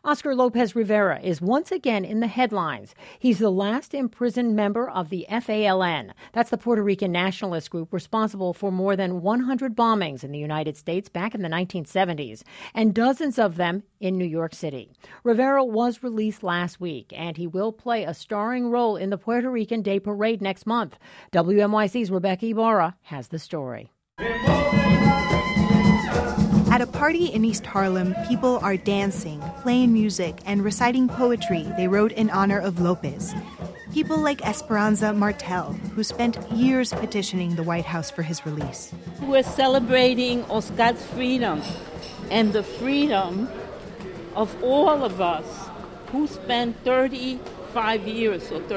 Oscar Lopez Rivera is once again in the headlines. He's the last imprisoned member of the FALN. That's the Puerto Rican nationalist group responsible for more than 100 bombings in the United States back in the 1970s, and dozens of them in New York City. Rivera was released last week, and he will play a starring role in the Puerto Rican Day Parade next month. WNYC's Rebecca Ibarra has the story. At a party in East Harlem, people are dancing, playing music, and reciting poetry they wrote in honor of Lopez. People like Esperanza Martel, who spent years petitioning the White House for his release. We're celebrating Oscar's freedom and the freedom of all of us who spent 35 years or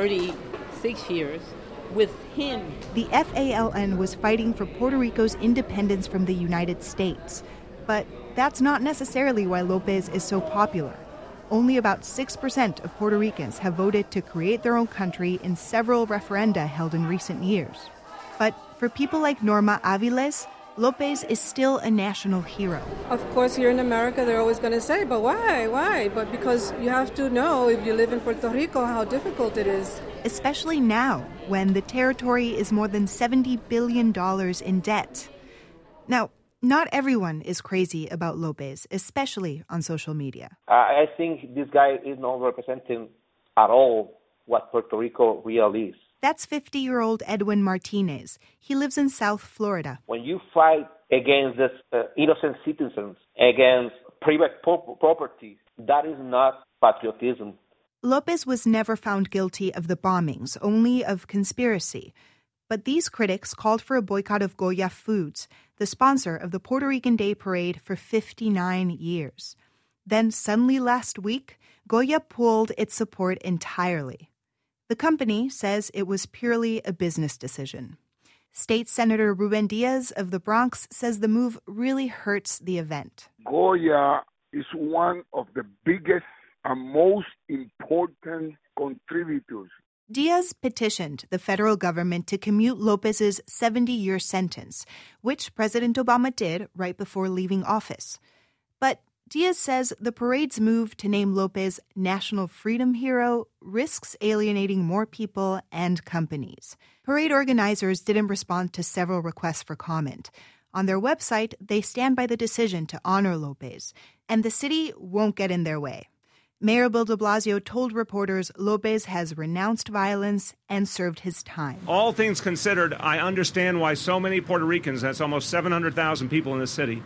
36 years with him. The FALN was fighting for Puerto Rico's independence from the United States. But that's not necessarily why Lopez is so popular. Only about 6% of Puerto Ricans have voted to create their own country in several referenda held in recent years. But for people like Norma Aviles, Lopez is still a national hero. Of course, here in America, they're always going to say, but why? Why? But because you have to know, if you live in Puerto Rico, how difficult it is. Especially now, when the territory is more than $70 billion in debt. Now, not everyone is crazy about Lopez, especially on social media. I think this guy is not representing at all what Puerto Rico really is. That's 50-year-old Edwin Martinez. He lives in South Florida. When you fight against this innocent citizens, against private property, that is not patriotism. Lopez was never found guilty of the bombings, only of conspiracy. But these critics called for a boycott of Goya Foods, the sponsor of the Puerto Rican Day Parade for 59 years. Then suddenly last week, Goya pulled its support entirely. The company says it was purely a business decision. State Senator Ruben Diaz of the Bronx says the move really hurts the event. Goya is one of the biggest and most important contributors. Diaz petitioned the federal government to commute Lopez's 70-year sentence, which President Obama did right before leaving office. But Diaz says the parade's move to name Lopez National Freedom Hero risks alienating more people and companies. Parade organizers didn't respond to several requests for comment. On their website, they stand by the decision to honor Lopez, and the city won't get in their way. Mayor Bill de Blasio told reporters Lopez has renounced violence and served his time. All things considered, I understand why so many Puerto Ricans, that's almost 700,000 people in this city,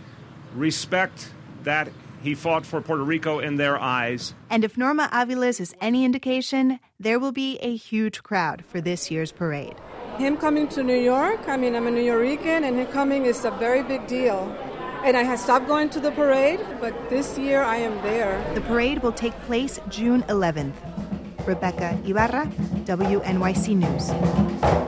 respect that he fought for Puerto Rico in their eyes. And if Norma Aviles is any indication, there will be a huge crowd for this year's parade. Him coming to New York, I'm a New Yorican, and him coming is a very big deal. And I had stopped going to the parade, but this year I am there. The parade will take place June 11th. Rebecca Ibarra, WNYC News.